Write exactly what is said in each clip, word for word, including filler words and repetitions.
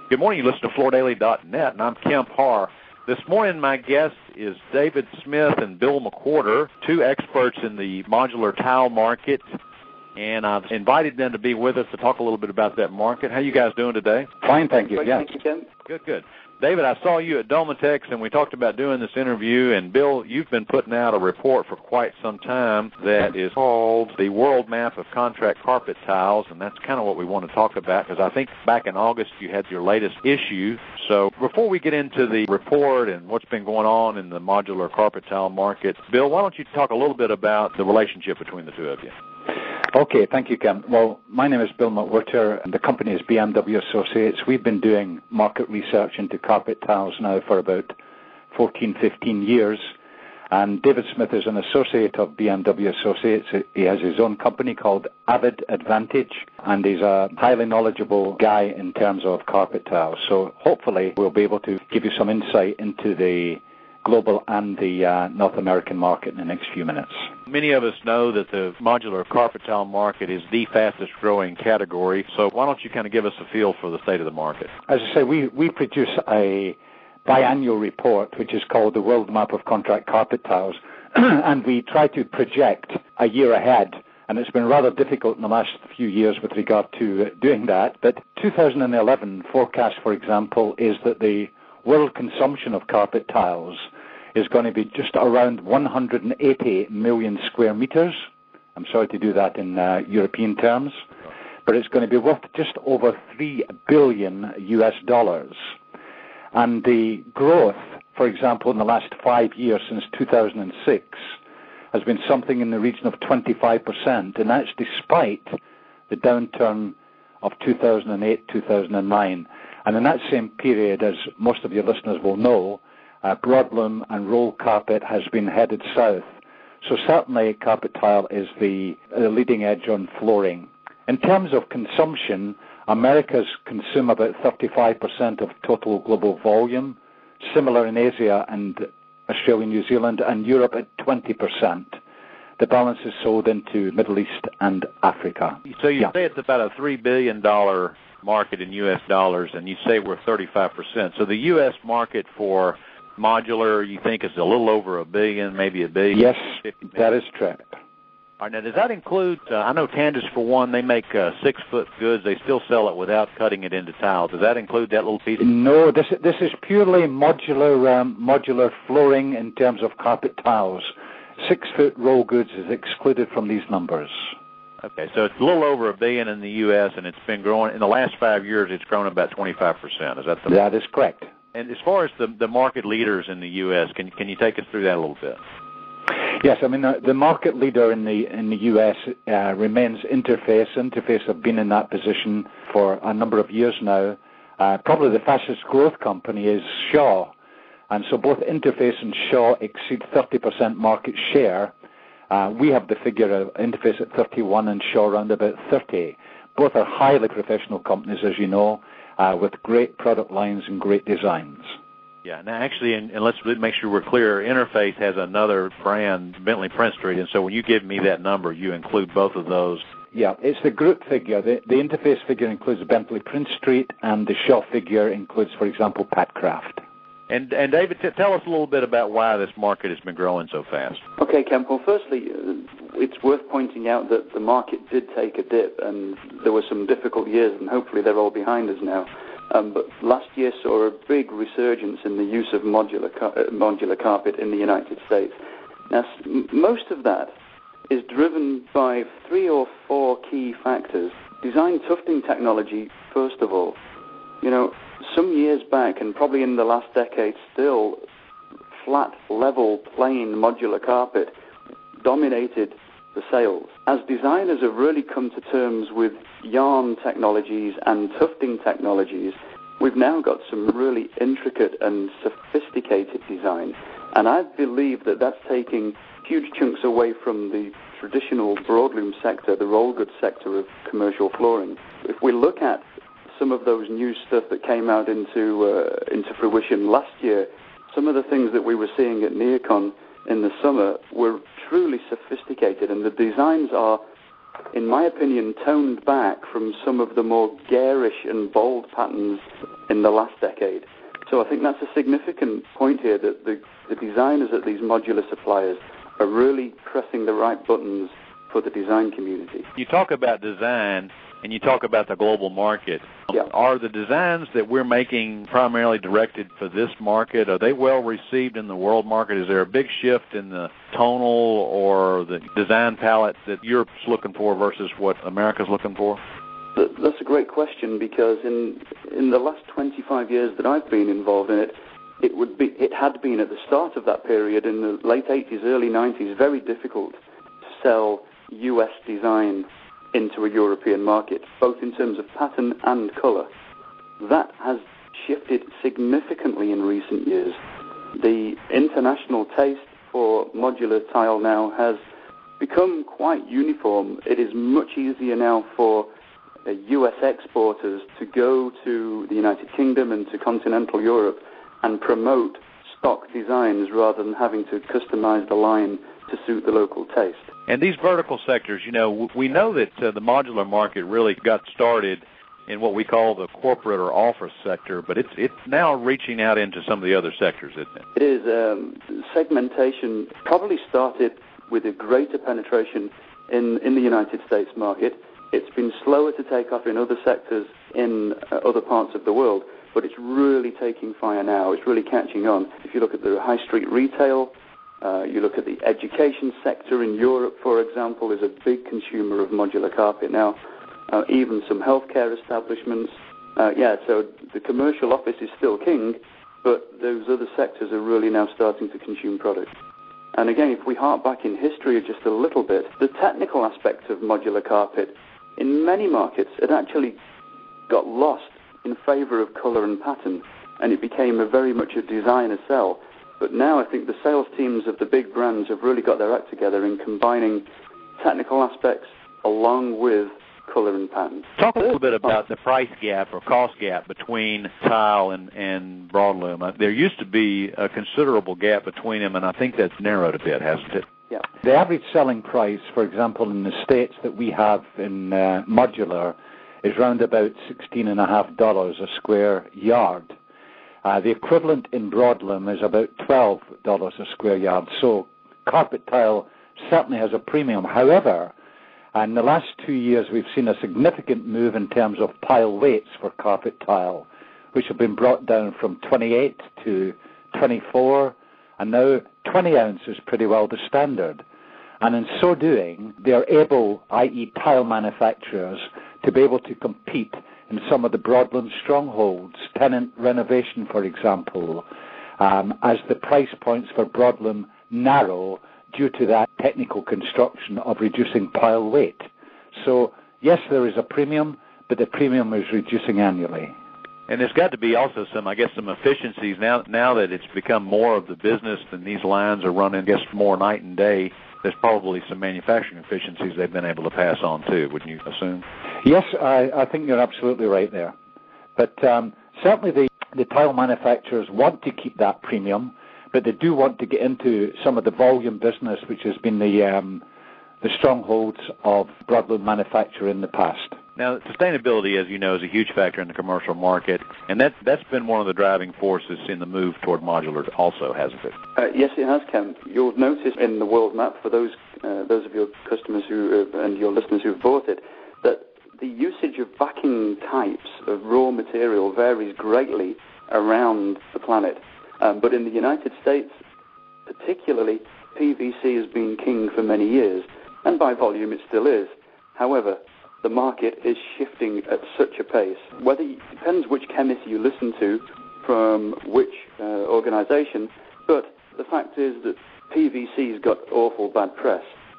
Good morning. You listen to floor daily dot net, and I'm Kemp Harr. This morning, my guest is David Smith and Bill McWhorter, two experts in the modular tile market, and I've invited them to be with us to talk a little bit about that market. How you guys doing today? Fine, thank you. Great, yeah. Thank you, Kemp. Good, good. David, I saw you at Domatex, and we talked about doing this interview, and Bill, you've been putting out a report for quite some time that is called the World Map of Contract Carpet Tiles, and that's kind of what we want to talk about, because I think back in August you had your latest issue. So before we get into the report and what's been going on in the modular carpet tile market, Bill, why don't you talk a little bit about the relationship between the two of you? Okay, thank you, Kemp. Well, my name is Bill McWhorter, and the company is B M W Associates. We've been doing market research into carpet tiles now for about fourteen, fifteen years. And David Smith is an associate of B M W Associates. He has his own company called Avid Advantage, and he's a highly knowledgeable guy in terms of carpet tiles. So hopefully we'll be able to give you some insight into the global and the uh, North American market in the next few minutes. Many of us know that the modular carpet tile market is the fastest growing category, so why don't you kind of give us a feel for the state of the market? As I say, we, we produce a biannual report which is called the World Map of Contract Carpet Tiles, and we try to project a year ahead, and it's been rather difficult in the last few years with regard to doing that. But two thousand eleven forecast, for example, is that the world consumption of carpet tiles is going to be just around one hundred eighty million square meters. I'm sorry to do that in uh, European terms, but it's going to be worth just over three billion U S dollars. And the growth, for example, in the last five years since two thousand six has been something in the region of twenty-five percent, and that's despite the downturn of two thousand eight, two thousand nine. And in that same period, as most of your listeners will know, uh, broadloom and roll carpet has been headed south. So certainly carpet tile is the uh, leading edge on flooring. In terms of consumption, Americas consume about thirty-five percent of total global volume, similar in Asia and Australia, New Zealand, and Europe at twenty percent. The balance is sold into Middle East and Africa. So you yeah. say it's about a three billion dollars market in U S dollars, and you say we're thirty-five percent. So the U S market for modular, you think, is a little over a billion, maybe a billion? Yes, that is true. All right, now, does that include, uh, I know Tandis, for one, they make uh, six-foot goods. They still sell it without cutting it into tiles. Does that include that little piece? No, this, this is purely modular um, modular flooring in terms of carpet tiles. Six-foot roll goods is excluded from these numbers. Okay, so it's a little over a billion in the U S, and it's been growing. In the last five years, it's grown about twenty-five percent. Is that the... That is correct. And as far as the, the market leaders in the U S, can, can you take us through that a little bit? Yes, I mean, the, the market leader in the in the U S uh, remains Interface. Interface have been in that position for a number of years now. Uh, probably the fastest growth company is Shaw. And so both Interface and Shaw exceed thirty percent market share. Uh, we have the figure of Interface at thirty-one and Shaw around about thirty. Both are highly professional companies, as you know, uh, with great product lines and great designs. Yeah, now actually, and, and let's make sure we're clear, Interface has another brand, Bentley Prince Street, and so when you give me that number, you include both of those. Yeah, it's the group figure. The, the Interface figure includes Bentley Prince Street, and the Shaw figure includes, for example, Patcraft. And, and David, t- tell us a little bit about why this market has been growing so fast. Okay, Kemp. Well, firstly, uh, it's worth pointing out that the market did take a dip, and there were some difficult years, and hopefully they're all behind us now. Um, but last year saw a big resurgence in the use of modular car- uh, modular carpet in the United States. Now, s- most of that is driven by three or four key factors. Design tufting technology, first of all. You know, some years back, and probably in the last decade still, flat, level, plain modular carpet dominated the sales. As designers have really come to terms with yarn technologies and tufting technologies, we've now got some really intricate and sophisticated design. And I believe that that's taking huge chunks away from the traditional broadloom sector, the roll goods sector of commercial flooring. If we look at some of those new stuff that came out into uh, into fruition last year, some of the things that we were seeing at NeoCon in the summer were truly sophisticated, and the designs are in my opinion, toned back from some of the more garish and bold patterns in the last decade. So I think that's a significant point here, that the, the designers at these modular suppliers are really pressing the right buttons for the design community. You talk about design, and you talk about the global market. Yeah. Are the designs that we're making primarily directed for this market? Are they well received in the world market? Is there a big shift in the tonal or the design palette that Europe's looking for versus what America's looking for? That's a great question, because in in the last twenty-five years that I've been involved in it, it would be it had been at the start of that period in the late eighties, early nineties, very difficult to sell U S design into a European market, both in terms of pattern and color. That has shifted significantly in recent years. The international taste for modular tile now has become quite uniform. It is much easier now for uh, U S exporters to go to the United Kingdom and to continental Europe and promote stock designs rather than having to customize the line to suit the local taste. And these vertical sectors, you know, we know that uh, the modular market really got started in what we call the corporate or office sector, but it's it's now reaching out into some of the other sectors, isn't it? It is. Um, segmentation probably started with a greater penetration in, in the United States market. It's been slower to take off in other sectors in uh, other parts of the world, but it's really taking fire now. It's really catching on. If you look at the high street retail, uh, you look at the education sector in Europe, for example, is a big consumer of modular carpet now. Uh, even some healthcare establishments. Uh, yeah, so the commercial office is still king, but those other sectors are really now starting to consume products. And again, if we hark back in history just a little bit, the technical aspect of modular carpet, in many markets, it actually got lost in favor of color and pattern, and it became a very much a designer sell. But now I think the sales teams of the big brands have really got their act together in combining technical aspects along with color and pattern. Talk a little bit about the price gap or cost gap between tile and, and broadloom. Uh, there used to be a considerable gap between them, and I think that's narrowed a bit, hasn't it? Yeah. The average selling price, for example, in the States that we have in uh, modular is round about sixteen and a half dollars a square yard. Uh, the equivalent in broadloom is about twelve dollars a square yard. So carpet tile certainly has a premium. However, in the last two years, we've seen a significant move in terms of pile weights for carpet tile, which have been brought down from twenty-eight to twenty-four, and now twenty ounce is pretty well the standard. And in so doing, they are able, that is tile manufacturers, to be able to compete in some of the broadloom strongholds, tenant renovation, for example, um, as the price points for broadloom narrow due to that technical construction of reducing pile weight. So, yes, there is a premium, but the premium is reducing annually. And there's got to be also some, I guess, some efficiencies now now that it's become more of the business and these lines are running, I guess, more night and day. There's probably some manufacturing efficiencies they've been able to pass on, too, wouldn't you assume? Yes, I, I think you're absolutely right there. But um, certainly the, the tile manufacturers want to keep that premium, but they do want to get into some of the volume business, which has been the um, the strongholds of broadloom manufacture in the past. Now, sustainability, as you know, is a huge factor in the commercial market, and that, that's been one of the driving forces in the move toward modular also, hasn't it? Uh, yes, it has, Ken. You'll notice in the world map, for those uh, those of your customers who uh, and your listeners who've bought it, that the usage of backing types of raw material varies greatly around the planet. Um, but in the United States, particularly, P V C has been king for many years, and by volume it still is. However, the market is shifting at such a pace. Whether it depends which chemist you listen to from which uh, organization, but the fact is that P V C's got awful bad press,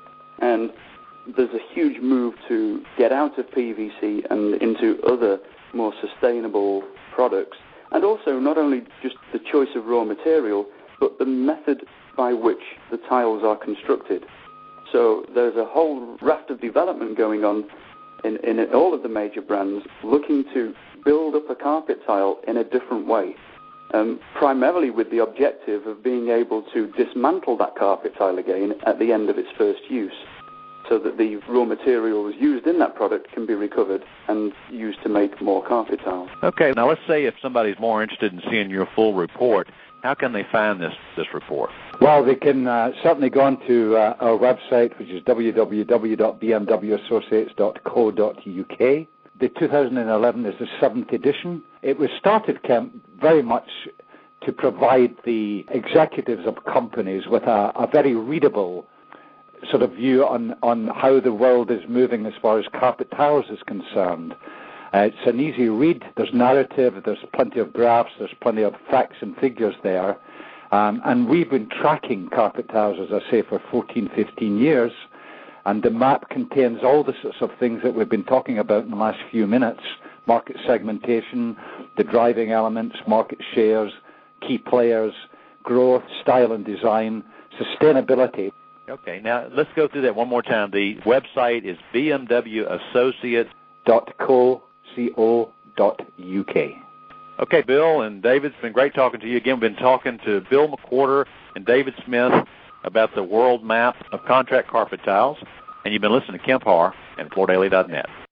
and there's a huge move to get out of P V C and into other more sustainable products. And also not only just the choice of raw material, but the method by which the tiles are constructed. So there's a whole raft of development going on in, in all of the major brands looking to build up a carpet tile in a different way, um, primarily with the objective of being able to dismantle that carpet tile again at the end of its first use. so that the raw materials used in that product can be recovered and used to make more carpet tiles. Okay, now let's say if somebody's more interested in seeing your full report, how can they find this, this report? Well, they can uh, certainly go on to uh, our website, which is w w w dot b m w associates dot co dot u k. The two thousand eleven is the seventh edition. It was started, Kemp, very much to provide the executives of companies with a, a very readable sort of view on, on how the world is moving as far as carpet tiles is concerned. Uh, it's an easy read. There's narrative, there's plenty of graphs, there's plenty of facts and figures there. Um, and we've been tracking carpet tiles, as I say, for fourteen, fifteen years. And the map contains all the sorts of things that we've been talking about in the last few minutes: market segmentation, the driving elements, market shares, key players, growth, style and design, sustainability. Okay, now let's go through that one more time. The website is b m w associates dot co dot u k. Okay, Bill and David, it's been great talking to you. Again, we've been talking to Bill McWhorter and David Smith about the world map of contract carpet tiles, and you've been listening to Kemp Harr and Floor Daily dot net.